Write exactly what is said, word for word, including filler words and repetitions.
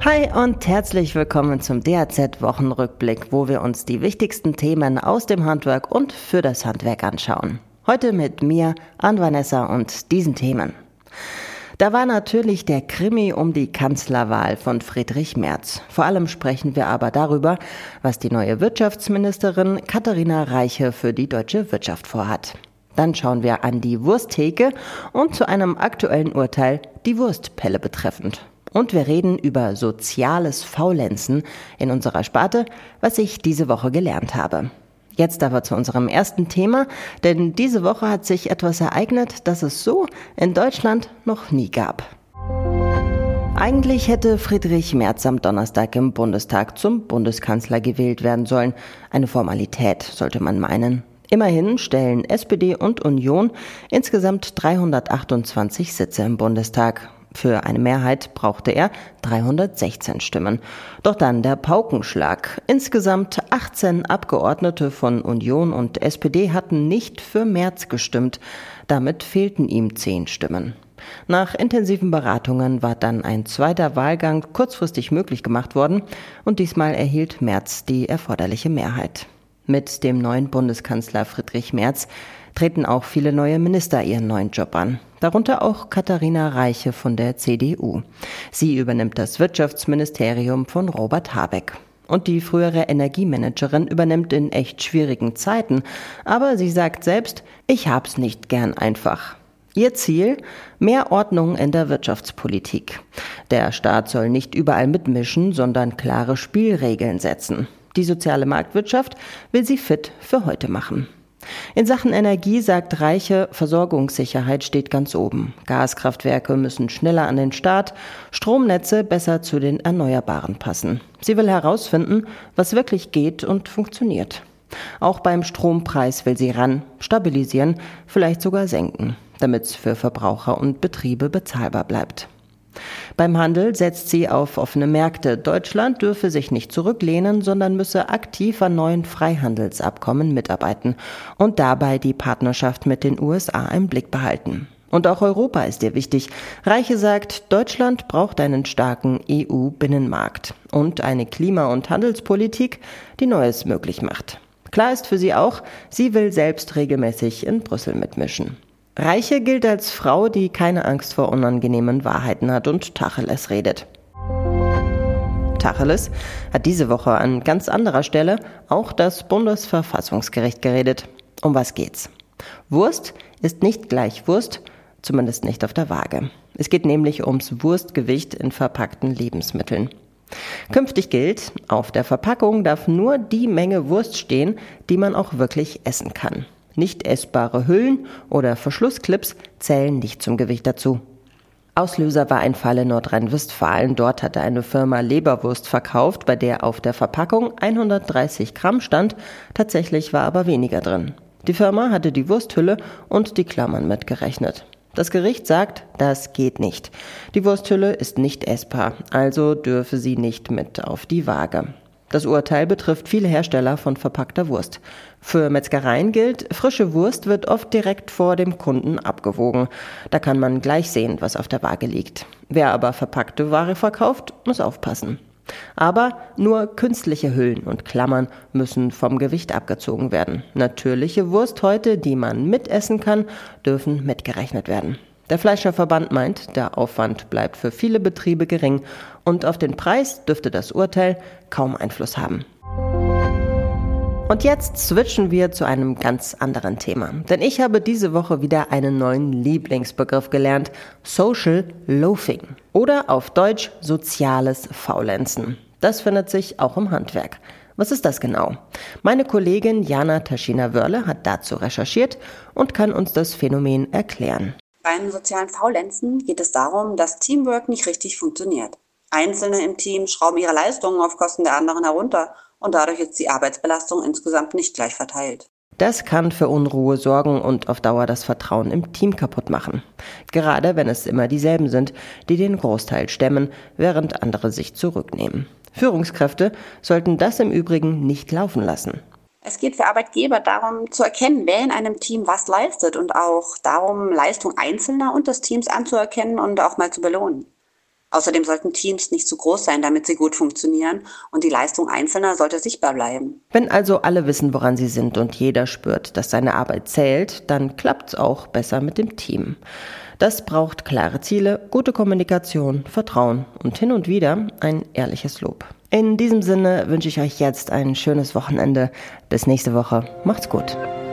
Hi und herzlich willkommen zum D A Z-Wochenrückblick, wo wir uns die wichtigsten Themen aus dem Handwerk und für das Handwerk anschauen. Heute mit mir, Ann Vanessa und diesen Themen. Da war natürlich der Krimi um die Kanzlerwahl von Friedrich Merz. Vor allem sprechen wir aber darüber, was die neue Wirtschaftsministerin Katharina Reiche für die deutsche Wirtschaft vorhat. Dann schauen wir an die Wursttheke und zu einem aktuellen Urteil die Wurstpelle betreffend. Und wir reden über soziales Faulenzen in unserer Sparte, was ich diese Woche gelernt habe. Jetzt aber zu unserem ersten Thema, denn diese Woche hat sich etwas ereignet, das es so in Deutschland noch nie gab. Eigentlich hätte Friedrich Merz am Donnerstag im Bundestag zum Bundeskanzler gewählt werden sollen. Eine Formalität, sollte man meinen. Immerhin stellen S P D und Union insgesamt dreihundertachtundzwanzig Sitze im Bundestag. Für eine Mehrheit brauchte er dreihundertsechzehn Stimmen. Doch dann der Paukenschlag. Insgesamt achtzehn Abgeordnete von Union und S P D hatten nicht für Merz gestimmt. Damit fehlten ihm zehn Stimmen. Nach intensiven Beratungen war dann ein zweiter Wahlgang kurzfristig möglich gemacht worden und diesmal erhielt Merz die erforderliche Mehrheit. Mit dem neuen Bundeskanzler Friedrich Merz treten auch viele neue Minister ihren neuen Job an. Darunter auch Katharina Reiche von der C D U. Sie übernimmt das Wirtschaftsministerium von Robert Habeck. Und die frühere Energiemanagerin übernimmt in echt schwierigen Zeiten. Aber sie sagt selbst, ich hab's nicht gern einfach. Ihr Ziel? Mehr Ordnung in der Wirtschaftspolitik. Der Staat soll nicht überall mitmischen, sondern klare Spielregeln setzen. Die soziale Marktwirtschaft will sie fit für heute machen. In Sachen Energie sagt Reiche, Versorgungssicherheit steht ganz oben. Gaskraftwerke müssen schneller an den Start, Stromnetze besser zu den Erneuerbaren passen. Sie will herausfinden, was wirklich geht und funktioniert. Auch beim Strompreis will sie ran, stabilisieren, vielleicht sogar senken, damit es für Verbraucher und Betriebe bezahlbar bleibt. Beim Handel setzt sie auf offene Märkte. Deutschland dürfe sich nicht zurücklehnen, sondern müsse aktiv an neuen Freihandelsabkommen mitarbeiten und dabei die Partnerschaft mit den U S A im Blick behalten. Und auch Europa ist ihr wichtig. Reiche sagt, Deutschland braucht einen starken E U-Binnenmarkt und eine Klima- und Handelspolitik, die Neues möglich macht. Klar ist für sie auch, sie will selbst regelmäßig in Brüssel mitmischen. Reiche gilt als Frau, die keine Angst vor unangenehmen Wahrheiten hat und Tacheles redet. Tacheles hat diese Woche an ganz anderer Stelle auch das Bundesverfassungsgericht geredet. Um was geht's? Wurst ist nicht gleich Wurst, zumindest nicht auf der Waage. Es geht nämlich ums Wurstgewicht in verpackten Lebensmitteln. Künftig gilt, auf der Verpackung darf nur die Menge Wurst stehen, die man auch wirklich essen kann. Nicht essbare Hüllen oder Verschlussclips zählen nicht zum Gewicht dazu. Auslöser war ein Fall in Nordrhein-Westfalen. Dort hatte eine Firma Leberwurst verkauft, bei der auf der Verpackung hundertdreißig Gramm stand, tatsächlich war aber weniger drin. Die Firma hatte die Wursthülle und die Klammern mitgerechnet. Das Gericht sagt, das geht nicht. Die Wursthülle ist nicht essbar, also dürfe sie nicht mit auf die Waage. Das Urteil betrifft viele Hersteller von verpackter Wurst. Für Metzgereien gilt, frische Wurst wird oft direkt vor dem Kunden abgewogen. Da kann man gleich sehen, was auf der Waage liegt. Wer aber verpackte Ware verkauft, muss aufpassen. Aber nur künstliche Hüllen und Klammern müssen vom Gewicht abgezogen werden. Natürliche Wursthäute, die man mitessen kann, dürfen mitgerechnet werden. Der Fleischerverband meint, der Aufwand bleibt für viele Betriebe gering und auf den Preis dürfte das Urteil kaum Einfluss haben. Und jetzt switchen wir zu einem ganz anderen Thema. Denn ich habe diese Woche wieder einen neuen Lieblingsbegriff gelernt: Social Loafing. Oder auf Deutsch soziales Faulenzen. Das findet sich auch im Handwerk. Was ist das genau? Meine Kollegin Jana Taschina-Wörle hat dazu recherchiert und kann uns das Phänomen erklären. Beim sozialen Faulenzen geht es darum, dass Teamwork nicht richtig funktioniert. Einzelne im Team schrauben ihre Leistungen auf Kosten der anderen herunter und dadurch ist die Arbeitsbelastung insgesamt nicht gleich verteilt. Das kann für Unruhe sorgen und auf Dauer das Vertrauen im Team kaputt machen. Gerade wenn es immer dieselben sind, die den Großteil stemmen, während andere sich zurücknehmen. Führungskräfte sollten das im Übrigen nicht laufen lassen. Es geht für Arbeitgeber darum, zu erkennen, wer in einem Team was leistet und auch darum, Leistung Einzelner und des Teams anzuerkennen und auch mal zu belohnen. Außerdem sollten Teams nicht zu groß sein, damit sie gut funktionieren, und die Leistung Einzelner sollte sichtbar bleiben. Wenn also alle wissen, woran sie sind und jeder spürt, dass seine Arbeit zählt, dann klappt's auch besser mit dem Team. Das braucht klare Ziele, gute Kommunikation, Vertrauen und hin und wieder ein ehrliches Lob. In diesem Sinne wünsche ich euch jetzt ein schönes Wochenende. Bis nächste Woche. Macht's gut.